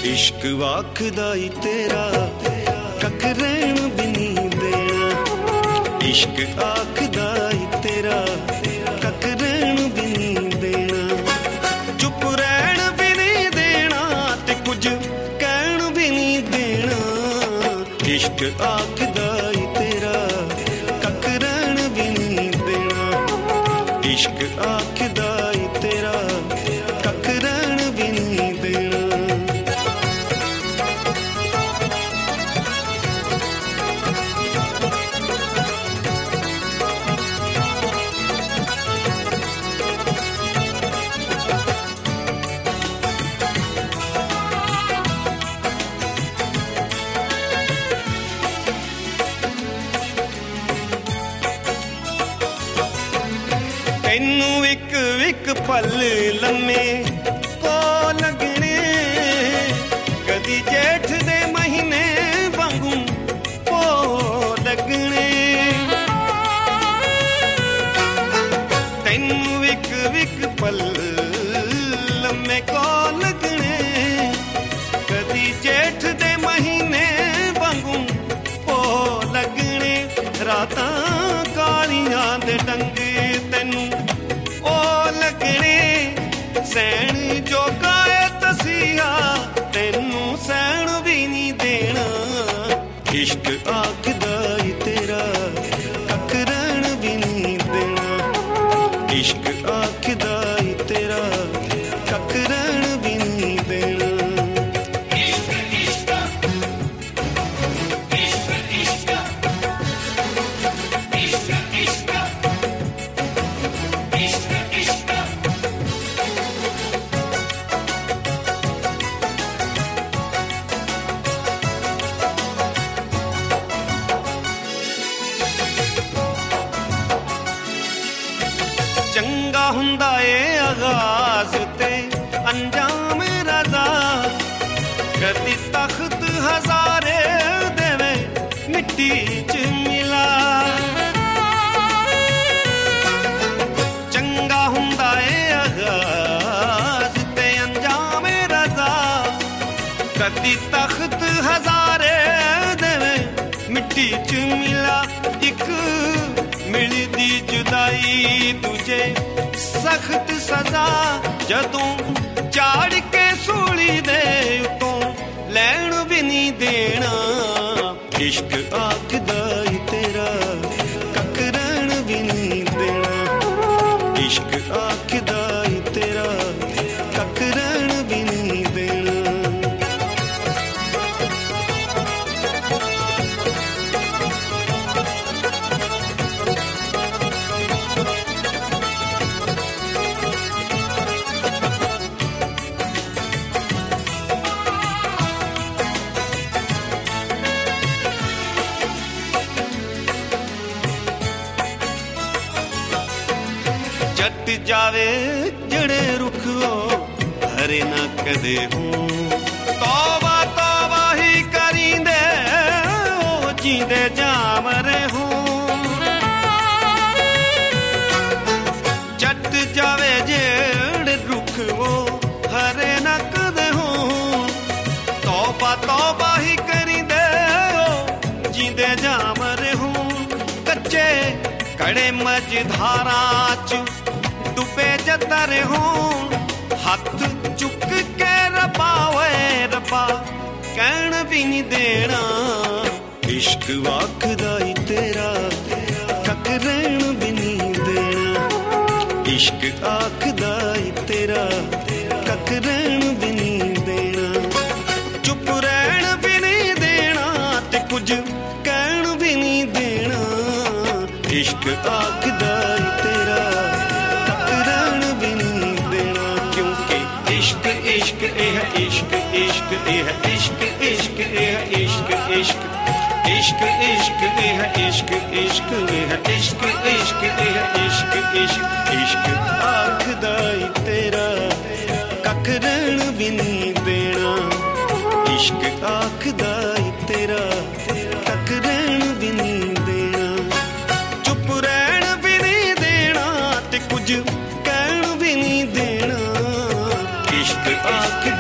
इश्क आखदा ई तेरा कख रहन भी नहीं देना। इश्क आखदा ई तेरा कख रहन भी नहीं देना। चुप रहन भी नहीं देना ते कुछ कहन भी नहीं देना। इश्क आखदा ई तेरा कख रहन भी नहीं देना। इश्क आखदा ई तेरा कख रहन भी नहीं देना। तैनू एक एक पल लम्मे को लगने कदी जेठ दे महीने वांगू को लगने। तैनू एक एक पल लम्मे को लगने कदी जेठ दे महीने वांगू को लगने। रातां कालियां दे डंगे तैनू सैन जो गाए तसिया तैनू सैन भी नहीं देना। इश्क आखदा ई तेरा कख रहन भी नहीं देना। इश्क आखदा ई तेरा कख रहन भी नहीं देना। चंगा हुंदा ए आगाज ते अंजाम रजा। कदी तख्त हजारे देवे मिट्टी च मिला। चंगा हुंदा ए आगाज ते अंजाम रजा। कदी तख्त हजारे देवे मिट्टी च मिला। इक मिलदी जुदाई तुझे सख्त सजा जदों चाड़ के सूली दे उतों लैन भी नहीं देना। इश्क आखदा ई तेरा कख रहन भी नहीं देना। इश्क आखदा ई तेरा कख रहन भी नहीं देना। जट जावे जड़े रुख हरे ना कदे हूँ। तौबा तौबा ही करींदे ओ जींदे जामरे हूँ। जट जावे जड़े रुख हरे ना कदे हूँ। तौबा तौबा ही करींदे ओ जींदे जामरे हूँ। कच्चे कड़े मझधारा च डुबे जतर हूँ। हाथ चुक के रबा वे रबा कहन भी नहीं देना। इश्क आखदा ई तेरा कख रहन भी नहीं देना। इश्क आखदा ई तेरा कख रहन भी नहीं देना। चुप रहन भी नहीं देना ते कुछ कहन भी नहीं देना। इश्क आखदा ई तेरा इश्क इश्क एह इश्क इश्क एह इश्क इश्क एह इश्क इश्क इश्क इश्क एह इश्क इश्क एह इश्क इश्क एह इश्क इश्क इश्क आखदा ई तेरा कख रहन भी नहीं देना। इश्क आखदा ई तेरा कख रहन भी नहीं देना। चुप रहन भी नहीं देना ते कुछ कहन भी नहीं देना। इश्क आखदा